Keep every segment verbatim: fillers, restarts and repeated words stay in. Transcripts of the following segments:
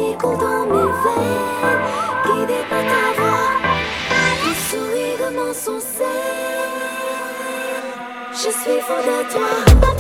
baptisé coule dans mes veines, guidé par ta voix, ton sourire m'insensé. Je suis fou de toi.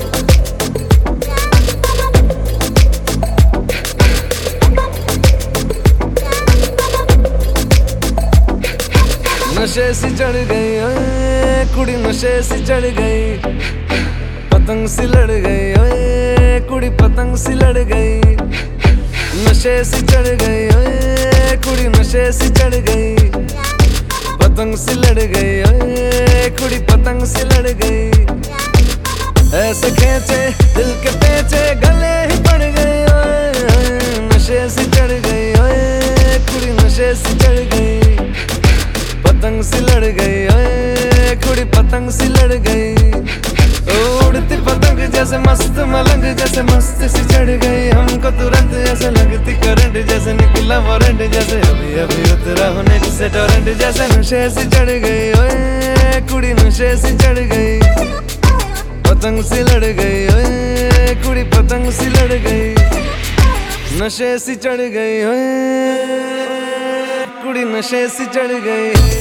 नशे सी चढ़ गई ओए कुड़ी, नशे सी चढ़ गई, पतंग सी लड़ गई ओए कुड़ी, पतंग सी लड़ गई। नशे सी चढ़ गई ओए कुड़ी, नशे सी चढ़ गई, पतंग सी लड़ गई ओए कुड़ी, पतंग सी लड़ गई। ऐसे खींचे दिल के पेचे गले ही पड़ गई ओए, नशे सी चढ़ गई ओए कुड़ी, नशे सी चढ़ गई, पतंग सी लड़ गई ओए कुड़ी, पतंग सी लड़ गई। उड़ती पतंग जैसे मस्त मलंग, जैसे मस्त सी चढ़ गई हमको तुरंत, जैसे लगती करंट, जैसे निकला वारंट, जैसे अभी अभी उतरा होने से टोरेंट, जैसे नशे सी चढ़ गई ओए कुड़ी, नशे सी चढ़ गई, पतंग सी लड़ गई ओए कुड़ी, पतंग सी लड़ गई। नशे सी चढ़ गई ओए कुड़ी, नशे सी चढ़ गई।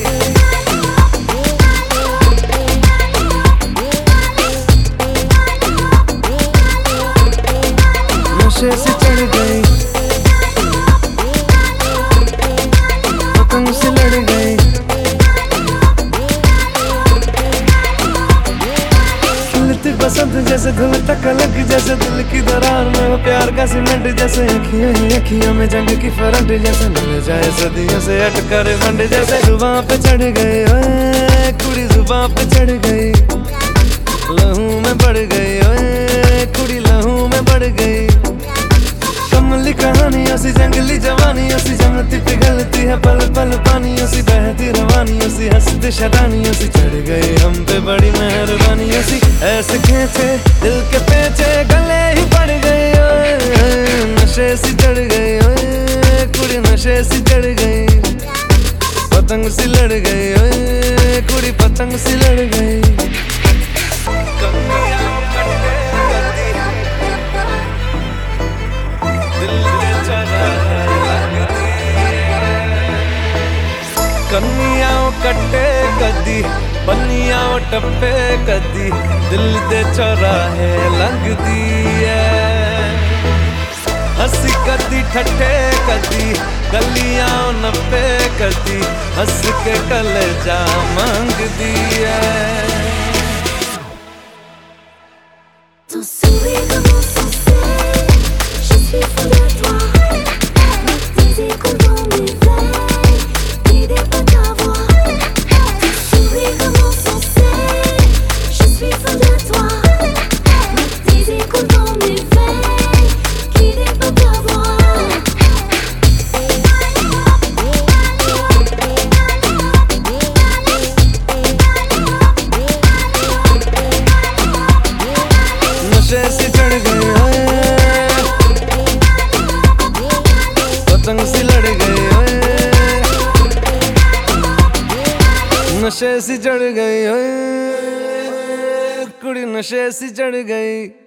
नशे सी चढ़ गई, पतंग सी लड़ गई। खिलती बसंत जैसे धुल तक अलग, जैसे दिल की दरार में वो प्यार का सीमेंट, जैसे अखियों ही अखियों में जंग की फरंट, जैसे मिल जाए सदियों से अटकर मंड, जैसे जुबां पे चढ़ गई ओए कुड़ी, जुबां पे चढ़ गई, लहू में बढ़ गई ओए कुड़ी, लहू में बढ़ गई। कमली कहानियों सी जंगली जवानियों सी, जमती पिघलती है पल पल पानियों सी, बहती रवानियों सी, हंसती शरानियों सी, चढ़ गई हम पे बड़ी मेहरबानियों सी। ऐसे खींचे दिल के पेचे गले ही पड़ गई ओए, नशे सी चढ़ गई ओए कुड़ी, नशे सी चढ़ गई, पतंग सी लड़ गई ओए कुड़ी, पतंग सी लड़ गई। कन्नियाओ कट्टे कदी, बन्नियाओ टप्पे कदी, दिल दे चौराहे लंघदी है। हंसी कदी ठट्ठे कदी, गलियां नप्पे कदी, हंस के कलेजा मांगदी है। Ton sourire m'insensé, je suis fou de toi. Baptisé coule dans mes veines, guidé par ta voix. Ton sourire m'insensé, je suis fou de toi. Baptisé coule dans mes veines, guidé par ta voix. नशे सी चढ़ गई ओए, पतंग सी लड़ गई ओए, नशे सी चढ़ गई ओए कुड़ी, नशे सी चढ़ गई।